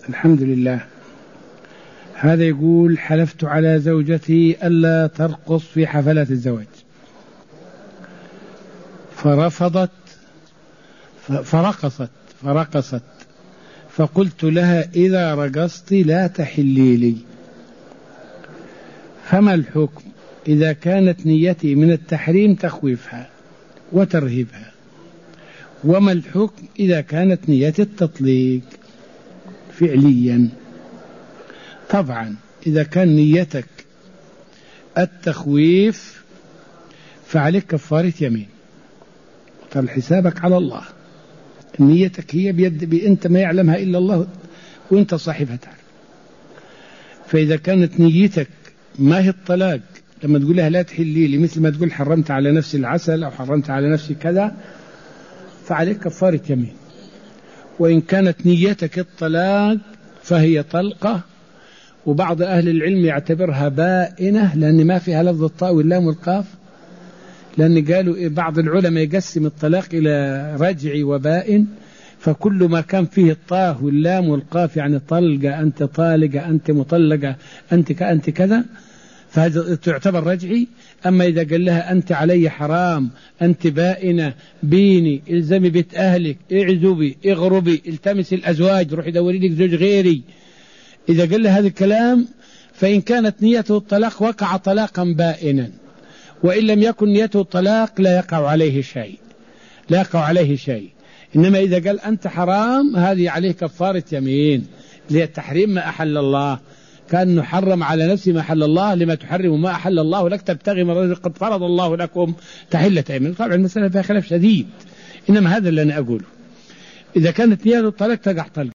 الحمد لله. هذا يقول: حلفت على زوجتي ألا ترقص في حفلات الزواج، فرفضت فرقصت، فقلت لها: إذا رقصت لا تحلي لي. فما الحكم إذا كانت نيتي من التحريم تخويفها وترهيبها؟ وما الحكم إذا كانت نيتي التطليق فعليا؟ طبعا إذا كان نيتك التخويف فعليك كفارة يمين، طال حسابك على الله. نيتك هي بيد أنت ما يعلمها إلا الله وأنت صاحبها تعرف. فإذا كانت نيتك ما هي الطلاق لما تقول لها لا تحلي لي، مثل ما تقول حرمت على نفسي العسل أو حرمت على نفسي كذا، فعليك كفارة يمين. وإن كانت نيتك الطلاق فهي طلقة، وبعض أهل العلم يعتبرها بائنة لأن ما فيها لفظ الطاء واللام والقاف، لأن قالوا بعض العلماء يقسم الطلاق إلى رجعي وبائن، فكل ما كان فيه الطاء واللام والقاف يعني طلقة، أنت طالقة، أنت مطلقة، أنت كذا، فهذا تعتبر رجعي. أما إذا قال لها أنت علي حرام، أنت بائنة، بيني، الزمي بيت أهلك، اعزبي، اغربي، التمس الأزواج، روحي دوري لك زوج غيري، إذا قال لها هذا الكلام فإن كانت نيته الطلاق وقع طلاقا بائنا، وإن لم يكن نيته الطلاق لا يقع عليه شيء. إنما إذا قال أنت حرام هذه عليه كفارة يمين للتحريم ما أحل الله، كأنه حرم على نفسه ما أحل الله، لما تحرم ما أحل الله لك تبتغي من قد فرض الله لكم تحلة أيمان. طبعا المسألة فيها خلاف شديد، إنما هذا اللي أنا أقوله، إذا كانت نيته الطلاق تقع طلق.